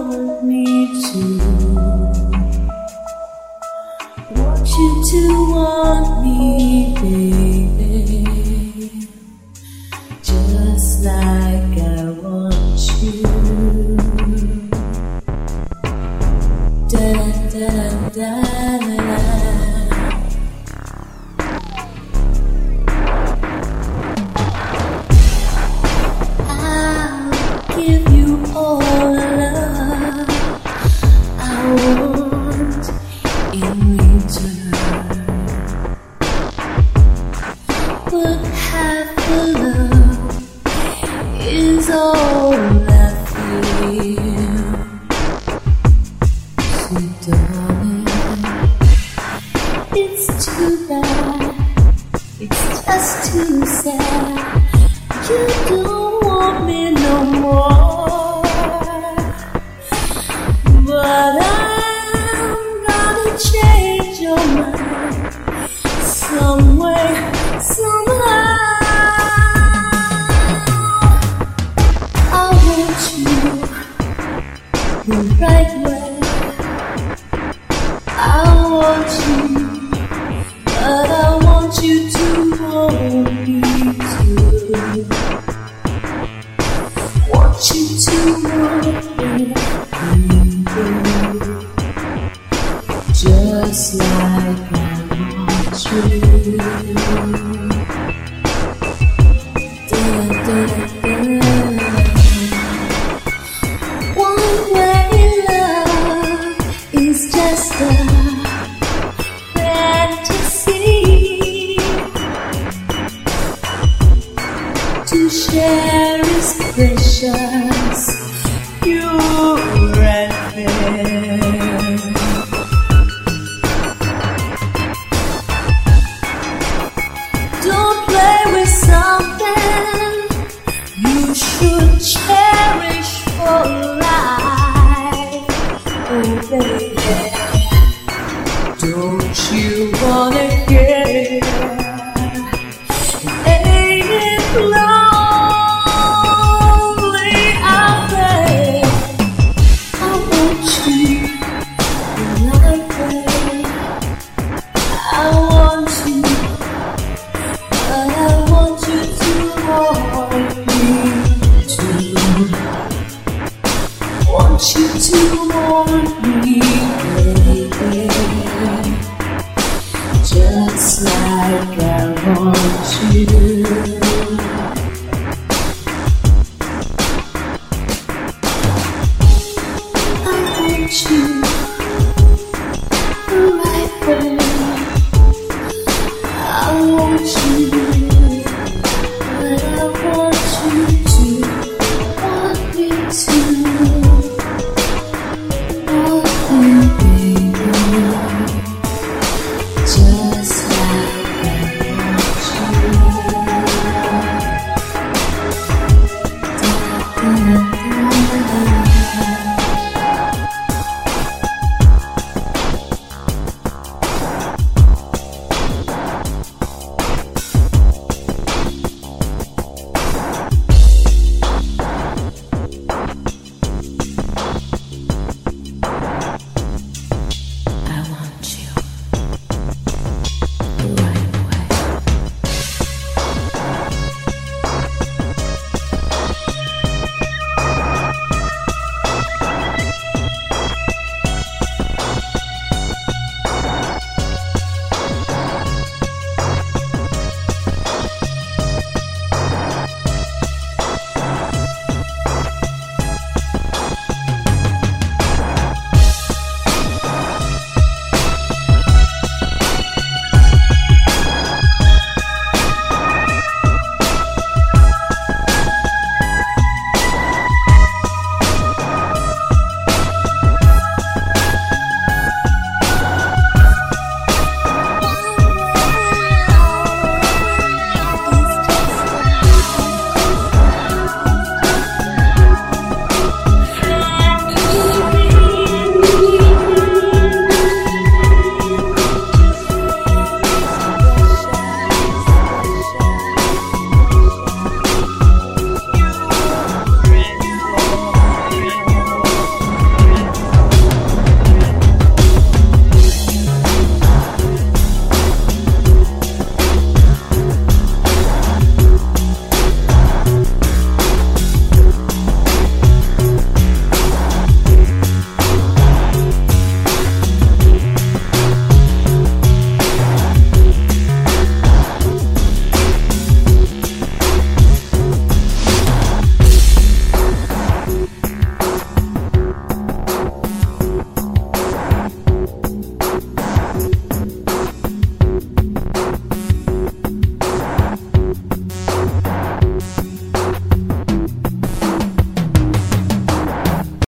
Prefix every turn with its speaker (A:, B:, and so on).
A: want me to. Want you to want me, baby, just like I want you. Da da da da. Give you all the love I want in return, but half the love is all I feel. Sweet darling, it's too bad, it's just too sad. You don't want me no more, but I'm gonna change your mind some way, somehow. I want you the right way. I want you, but I want you to want me too. Want you to want me, baby, just like I want you. Da, da, da. One way love is just a fantasy. To share is precious, pure and fair. Don't play with something you should cherish for life. Oh baby, don't you wanna get want you to want me, baby, just like I want you. I want you the right way. I want you, but I want you to want me too.